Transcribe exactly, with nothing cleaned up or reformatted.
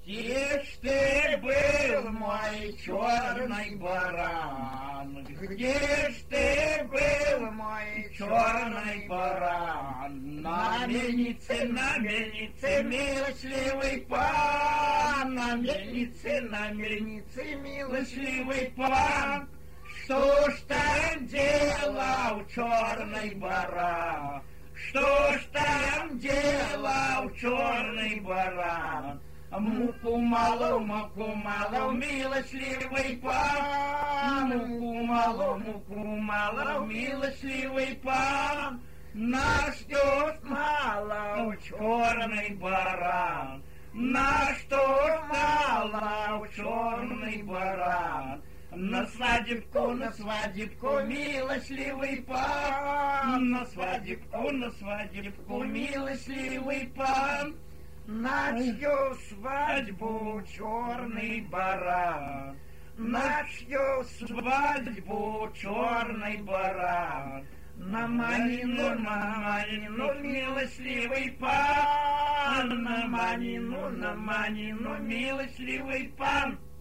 Где ж ты был, мой черный баран? Где ж ты был, мой черный баран? На мельнице, на мельнице, милостливый пан, на мельнице, на мельнице, милостливый пан. Что ж там делал черный баран? Что ж там делал черный баран? Муку мало, муку мало, милостливый пан. Муку мало, муку мало, милостливый пан. На что ж мало черный баран? На что ж мало черный баран? На свадебку, на свадебку, милостливый пан. На свадебку, на свадебку, милостливый пан. На чью свадьбу черный баран? На чью свадьбу черный баран? На Манину, на Манину, милостливый пан. На Манину, на Манину, милостливый пан.